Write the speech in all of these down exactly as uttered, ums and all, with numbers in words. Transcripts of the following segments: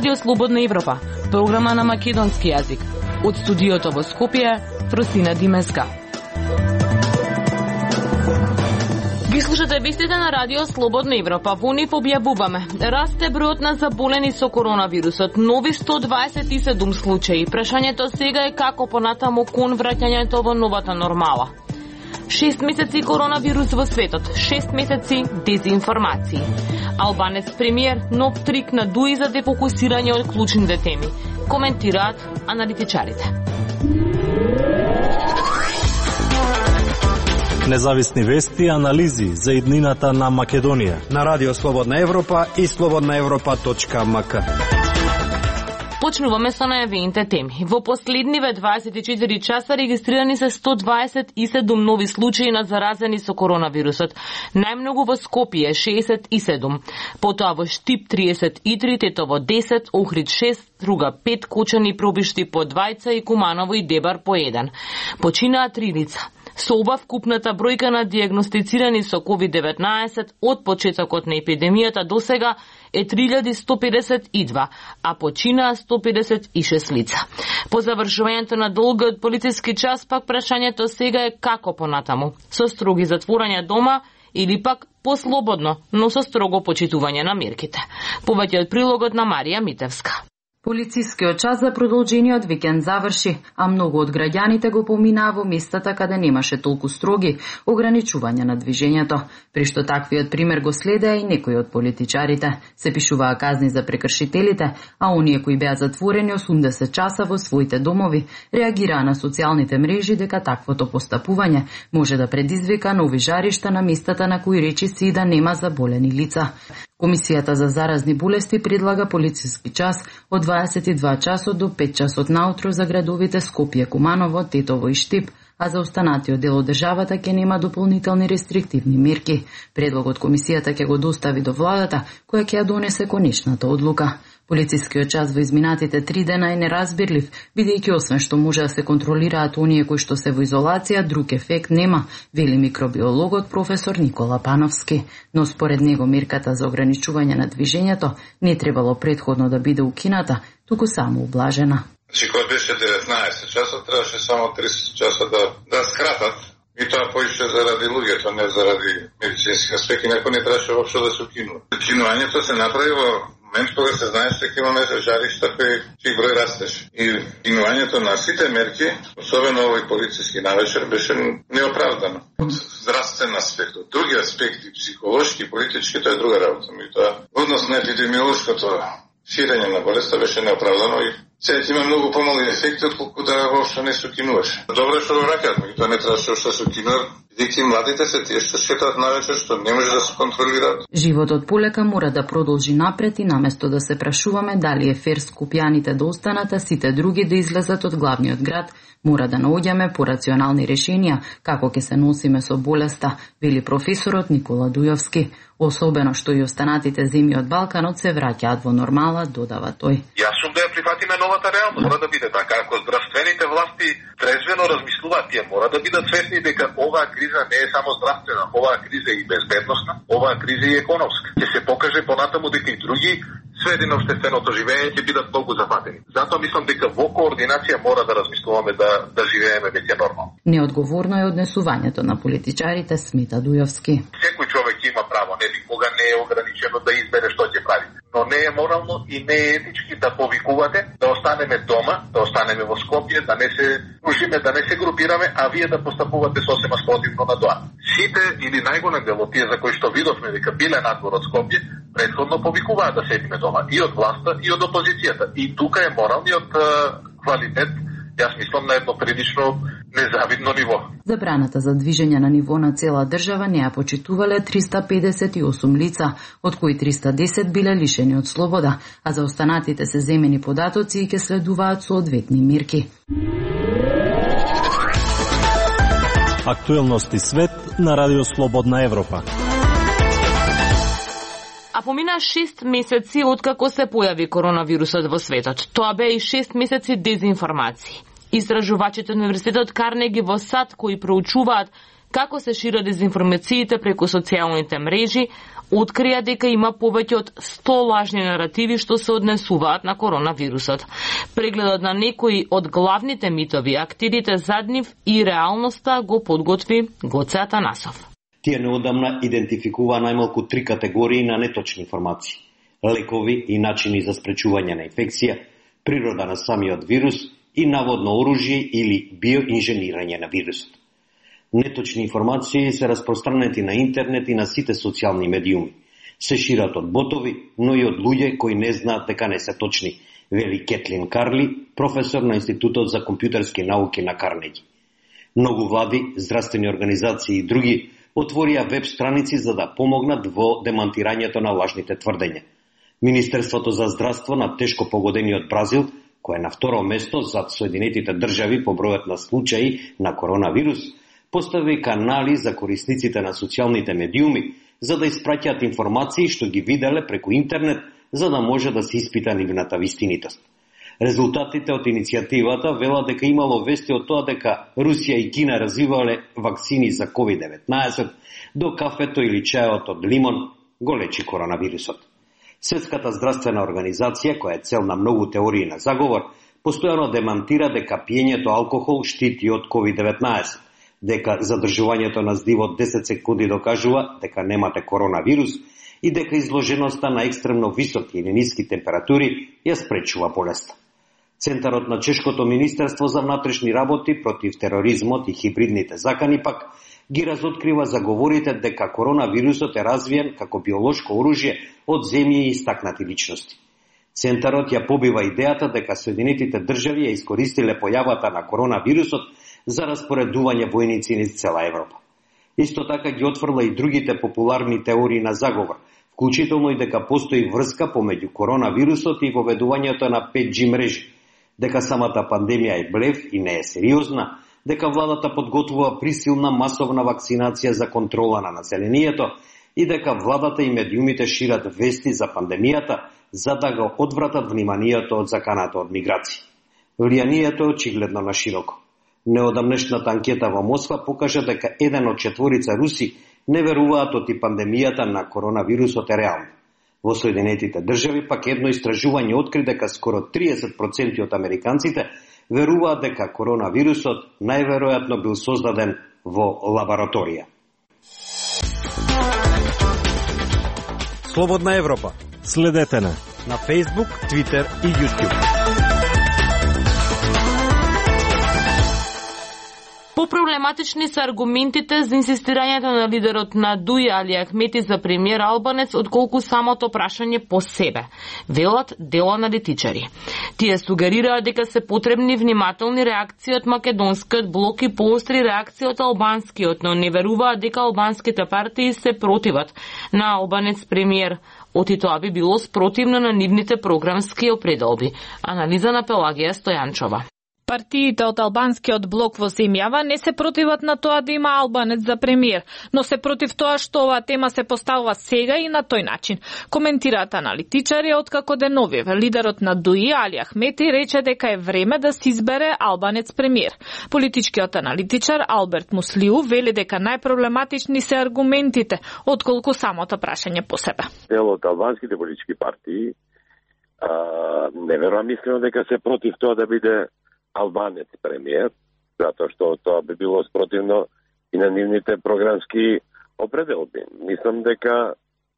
Радио Слободна Европа, програма на македонски јазик. Од студиото во Скопје, Фросина Димеска. Ги слушате вестите на Радио Слободна Европа. Во нив објавуваме: расте бројот на заболени со коронавирусот, нови сто дваесет и седум случаи. Прашањето сега е како понатаму кон враќањето во новата нормала. Шест месеци коронавирус во светот, шест месеци дезинформации. Албанец премиер нов трик на Дуи за дефокусирање од клучните теми. Коментираат аналитичарите. Независни вести и анализи за иднината на Македонија на Радио Слободна Европа и слободна европа точка ем ка. Почнуваме со најавените теми. Во последниве дваесет и четири часа регистрирани се сто дваесет и седум нови случаи на заразени со коронавирусот. Најмногу во Скопје шеесет и седум. Потоа во Штип триесет и три, Тетово десет, Охрид шест, Струга пет, Кочани пробишти по двајца и Куманово и Дебар по еден. Починаа три лица. Со ова вкупната бројка на дијагностицирани со ковид деветнаесет од почетокот на епидемијата до сега е три илјади сто педесет и два, а починаа сто педесет и шест лица. По завршувањето на долгиот полициски час, пак прашањето сега е како понатаму, со строги затворања дома или пак послободно, но со строго почитување на мерките. Повеќе од прилогот на Марија Митевска. Полицискиот час за продолжениот викенд заврши, а многу од граѓаните го поминаа во местата каде немаше толку строги ограничувања на движењето. При што таквиот пример го следеа и некои од политичарите. Се пишуваа казни за прекршителите, а оние кои беа затворени осумдесет часа во своите домови реагираа на социјалните мрежи дека таквото постапување може да предизвика нови жаришта на местата на кои речиси и да нема заболени лица. Комисијата за заразни болести предлага полициски час од дваесет и два часот до пет часот наутро за градовите Скопје, Куманово, Тетово и Штип, а за останатиот дел од државата ќе нема дополнителни рестриктивни мерки. Предлогот комисијата ќе го достави до владата, која ќе ја донесе конечната одлука. Полицискиот час во изминатите три дена е неразбирлив, бидејќи освен што може да се контролираат оние кои што се во изолација, друг ефект нема, вели микробиологот професор Никола Пановски. Но според него мерката за ограничување на движењето не требало претходно да биде укината, туку само ублажена. Значи, кога беше деветнаесет часа, требаше само тридесет часа да, да скратат. И тоа поише заради луѓето, не заради медицински аспекти. Некој не требаше воопшто да се укинува. Укинувањето се направи во момент кога се знаеш дека имаме жаришта кои чиј број растеше. И укинувањето на сите мерки, особено овој полициски навечер, беше неоправдано. Од здравствен аспект, од други аспекти, психолошки, политички, тоа е друга работа. И тоа однос на епидемиолошкото ширење на болеста беше неоправдано и сега има многу помали ефекти отколку да воопшто не се укинуваш. Добро е што го враќаат, меѓутоа не требаше што се укинува, бидејќи младите се тие што шетаат навечер, што не може да се контролираат. Животот полека мора да продолжи напред и наместо да се прашуваме дали е фер скопјаните да останат, а сите други да излезат од главниот град, мора да наоѓаме порационални решенија како ќе се носиме со болеста, вели професорот Никола Дујовски. Особено што и останатите земји од Балканот се враќаат во нормала, додава тој. Јас сум да ја прифатиме новата реалност, мора да биде така. Ако здравствените власти трезвено размислуваат, тие мора да бидат свесни дека оваа криза не е само здравствена, оваа криза е и безбедносна, оваа криза е и економска. Ќе се покаже понатаму дека и други сфери на општественото живење ќе бидат многу запатени. Затоа мислам дека во координација мора да размислуваме да да живееме веќе нормално. Неодговорно е однесувањето на политичарите, смета Дујовски. Секој човек има право, не никога не е ограничено да избере што ќе прави. Но не е морално и не е етички да повикувате, да останеме дома, да останеме во Скопје, да не се дружиме, да не се групираме, а вие да постапувате сосема спротивно на тоа. Сите или најголем дел од тие за кои што видовме дека биле надвор од Скопје, претходно повикуваат да седиме дома и од власта и од опозицијата. И тука е моралниот квалитет, јас мислам, на едно прилично незавидно ниво. Забраната за движење на ниво на цела држава не ја почитувале триста педесет и осум лица, од кои триста десет биле лишени од слобода, а за останатите се земени податоци и ќе следуваат соодветни мерки. Актуелности свет на Радио Слободна Европа. А помина шест месеци откако се појави коронавирусот во светот. Тоа беа и шест месеци дезинформации. Истражувачите од Универзитетот Карнеги во САД, кои проучуваат како се шират дезинформациите преку социјалните мрежи, открија дека има повеќе од сто лажни наративи што се однесуваат на коронавирусот. Прегледот на некои од главните митови, активите зад нив и реалноста го подготви Гоце Атанасов. Тие неодамна идентификуваа најмалку три категории на неточни информации: лекови и начини за спречување на инфекција, природа на самиот вирус и наводно оружје или биоинженирање на вирусот. Неточни информации се распространети на интернет и на сите социјални медиуми. Се шират од ботови, но и од луѓе кои не знаат дека не се точни, вели Кетлин Карли, професор на Институтот за компјутерски науки на Карнеги. Многу влади, здравствени организации и други отворија веб страници за да помогнат во демантирањето на лажните тврдења. Министерството за здравство на тешко погодениот Бразил, кој е на второ место зад Соединетите држави по бројот на случаи на коронавирус, постави канали за корисниците на социјалните медиуми за да испраќаат информации што ги виделе преку интернет, за да може да се испита нивната вистинитост. Резултатите од иницијативата велат дека имало вести од тоа дека Русија и Кина развивале вакцини за ковид деветнаесет, до кафето или чајот од лимон го лечи коронавирусот. Светската здравствена организација, која е цел на многу теории на заговор, постојано демантира дека пиењето алкохол штити од ковид деветнаесет, дека задржувањето на здивот десет секунди докажува дека немате коронавирус и дека изложеноста на екстремно високи или ниски температури ја спречува болеста. Центарот на Чешкото Министерство за внатрешни работи против тероризмот и хибридните закани пак ги разоткрива заговорите дека коронавирусот е развиен како биолошко оружје од земји и истакнати личности. Центарот ја побива идејата дека Соединетите држави ја искористиле појавата на коронавирусот за распоредување војници низ цела Европа. Исто така ги отфрла и другите популарни теории на заговор, вклучително и дека постои врска помеѓу коронавирусот и воведувањето на пет джи мрежи, дека самата пандемија е блеф и не е сериозна, дека владата подготвува присилна масовна вакцинација за контрола на населението и дека владата и медиумите шират вести за пандемијата за да го одвратат вниманието од заканата од миграција. Влијанието е очигледно на широко. Неодамнешната анкета во Москва покажа дека еден од четворица руси не веруваат оти пандемијата на коронавирусот е реална. Во Соединетите држави пак едно истражување откри дека скоро триесет проценти од американците веруваат дека коронавирусот најверојатно бил создаден во лабораторија. Слободна Европа. Следете на на Facebook, Twitter и YouTube. Проблематични се аргументите за инсистирањето на лидерот на ДУИ Али Ахмети за премиер албанец отколку самото прашање по себе, велат дел аналитичари. Тие сугерираат дека се потребни внимателни реакции од македонскиот блок и поостри реакции од албанскиот, но не веруваат дека албанските партии се противат на албанец премиер. Оти тоа би било спротивно на нивните програмски определби. Анализа на Пелагија Стојанчова. Партиите од албанскиот блок во земјава не се противат на тоа да има албанец за премиер, но се против тоа што оваа тема се поставува сега и на тој начин. Коментираат аналитичари откако деновив. Лидерот на ДУИ Али Ахмети рече дека е време да се избере албанец премиер. Политичкиот аналитичар Алберт Муслиу вели дека најпроблематични се аргументите, отколку самото прашање по себе. Дел од албанските политички партии а, не верувам искрено дека се против тоа да биде албанец премиер, затоа што тоа би било спротивно и на нивните програмски определби. Мислам дека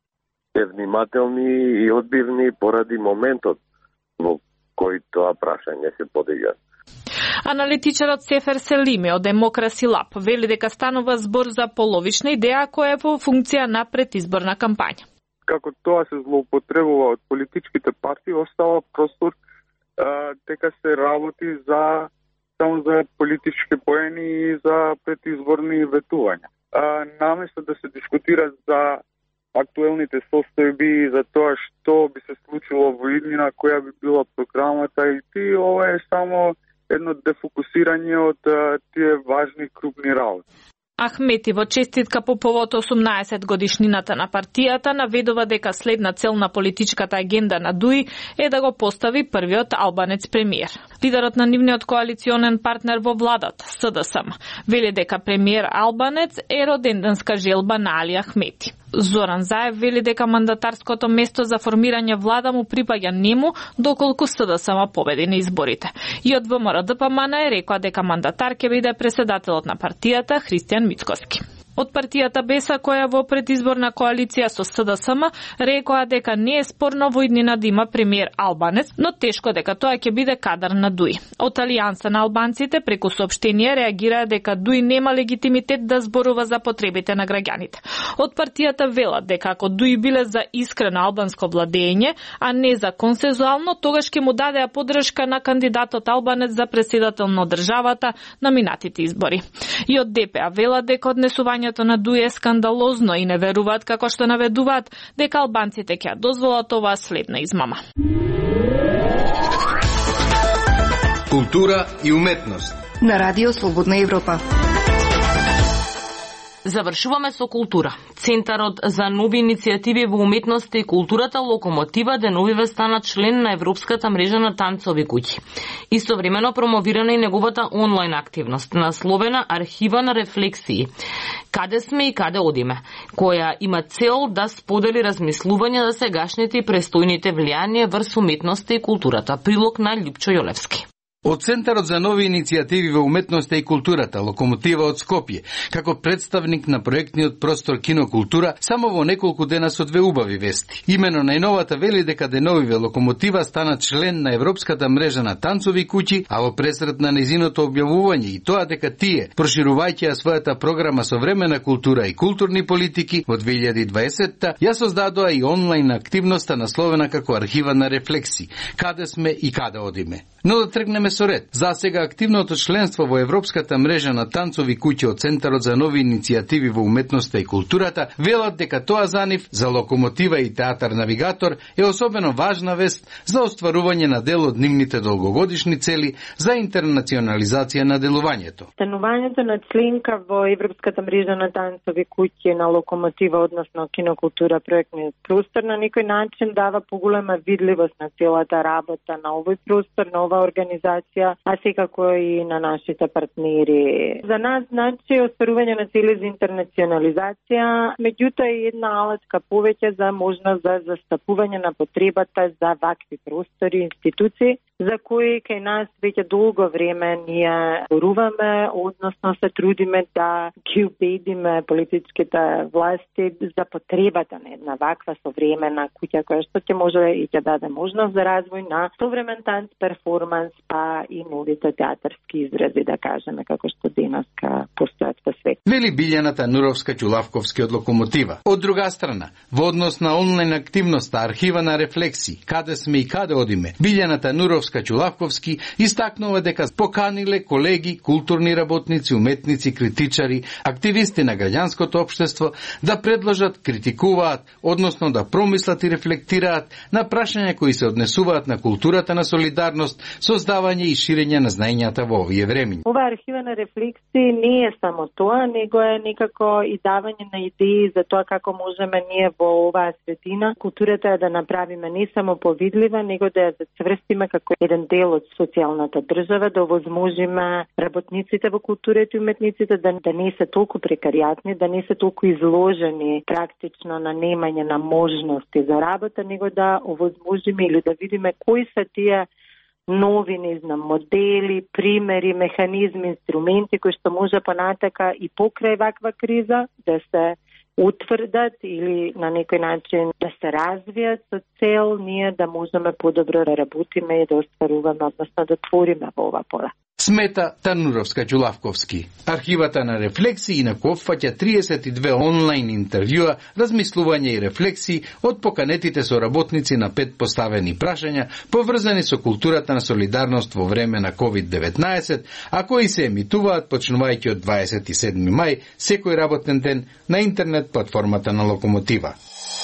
се внимателни и одбивни поради моментот во кој тоа прашање се подига. Аналитичарот Сефер Селими од Демокраси Лаб вели дека станува збор за половична идеја која е во функција на предизборна кампања. Како тоа се злоупотребува од политичките партии, остава простор дека се работи за само за политички поени и за предизборни ветувања. А, наместо да се дискутира за актуелните состојби и за тоа што би се случило во иднина, која би била програмата и ти, ова е само едно дефокусирање од а, тие важни крупни работи. Ахмети во честитка по повод осумнаесет годишнината на партијата наведува дека следна цел на политичката агенда на ДУИ е да го постави првиот албанец премиер. Лидерот на нивниот коалиционен партнер во владата, СДСМ, вели дека премиер албанец е роденденска желба на Али Ахмети. Зоран Заев вели дека мандатарското место за формирање влада му припаѓа нему доколку СДСМ победи на изборите. И од ВМРО-ДПМН е рекоа дека мандатар ќе биде преседателот на партијата Христијан Мицкоски. Од партијата Беса, која во предизборна коалиција со СДСМ, рекоа дека не е спорно во иднина да има премиер албанец, но тешко дека тоа ќе биде кадар на Дуи. Од Алијанса на албанците преку соопштение реагираа дека Дуи нема легитимитет да зборува за потребите на граѓаните. Од партијата велат дека ако Дуи биле за искрено албанско владење, а не за консензуално, тогаш ќе му дадеа поддршка на кандидатот албанец за преседател на државата на минатите избори. И од ДПА велат дека однесување на Дуи е скандалозно и не веруваат како што наведуваат дека албанците ќе дозволат оваа следна измама. Култура и уметност на Радио Слободна Европа. Завршуваме со култура. Центарот за нови иницијативи во уметноста и културата Локомотива деновиве стана член на Европската мрежа на танцови куќи. Истовремено промовирана и неговата онлайн активност, насловена Архива на рефлексии. Каде сме и каде одиме, која има цел да сподели размислување за сегашните и престојните влијанија врз уметноста и културата. Прилог на Љупчо Јолевски. Од Центарот за нови иницијативи во уметноста и културата, Локомотива од Скопје, како представник на проектниот простор Кинокултура, само во неколку дена со две убави вести. Имено најновата вели дека деновиве Локомотива стана член на Европската мрежа на танцови куќи, а во пресред на незиното објавување и тоа дека тие, проширувајќи својата програма современа култура и културни политики во две илјади и дваесетта, ја создадоа и онлайн активноста насловена како Архива на рефлекси. Каде сме и каде одиме. Но да тргнеме со ред. За сега активното членство во Европската мрежа на танцови куќи од Центарот за нови иницијативи во уметноста и културата велат дека тоа за нив, за Локомотива и Театар Навигатор, е особено важна вест за остварување на дел од нивните долгогодишни цели за интернационализација на делувањето. Станувањето на членка во Европската мрежа на танцови куќи на Локомотива, односно Кинокултура проектниот простор, на некој начин дава поголема видливост на целата работа на овој простор, на организација, а секако и на нашите партнери. За нас значи остварување на цели за интернационализација, меѓутоа и една алатка повеќе за можност за застапување на потребата за вакви простори и институции, за кои кај нас веќе долго време ние боруваме, односно се трудиме да ги убедиме политичките власти за потребата на една ваква современа куќа која што ќе може и ќе даде можност за развој на современ танц, перформанс, па и новите театарски изрази, да кажеме, како што денеска постојат во свет. Вели Билјана Тануровска-Ќулавковски од Локомотива. Од друга страна, во однос на онлайн активноста Архива на рефлекси, каде сме и каде одиме, Билјана Тануровска-Ќулавковски истакнува дека поканиле колеги, културни работници, уметници, критичари, активисти на граѓанското општество да предложат, критикуваат, односно да промислат и рефлектираат на прашања кои се однесуваат на културата на солидарност, создавање и ширење на знаењата во овие времиња. Ова архива на рефлексии не е само тоа, него е некако и давање на идеи за тоа како можеме ние во оваа средина културата е да направиме не само повидлива, него да ја зацврстиме како еден дел од социјалната држава, да овозможиме работниците во културата и уметниците да, да не се толку прекаријатни, да не се толку изложени практично на немање на можности за работа, него да овозможиме или да видиме кои се тие нови, не знам, модели, примери, механизми, инструменти кои што може понатака и покрај ваква криза да се утврдат или на некој начин да се развијат со цел ние да можеме подобро да работиме и да остваруваме, односно да твориме во ова поле. Смета Тануровска-Ќулавковски. Архивата на рефлексии инаку опфаќа триесет и две онлайн интервјуа, размислувања и рефлексии од поканетите соработници на пет поставени прашања поврзани со културата на солидарност во време на ковид деветнаесет, а кои се емитуваат почнувајќи од дваесет и седми мај секој работен ден на интернет платформата на Локомотива.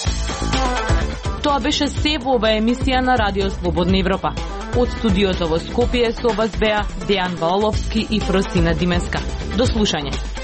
Тоа беше се во оваа емисија на Радио Слободна Европа. Од студиото во Скопје со вас беа Дејан Валовски и Фросина Димеска. До слушање.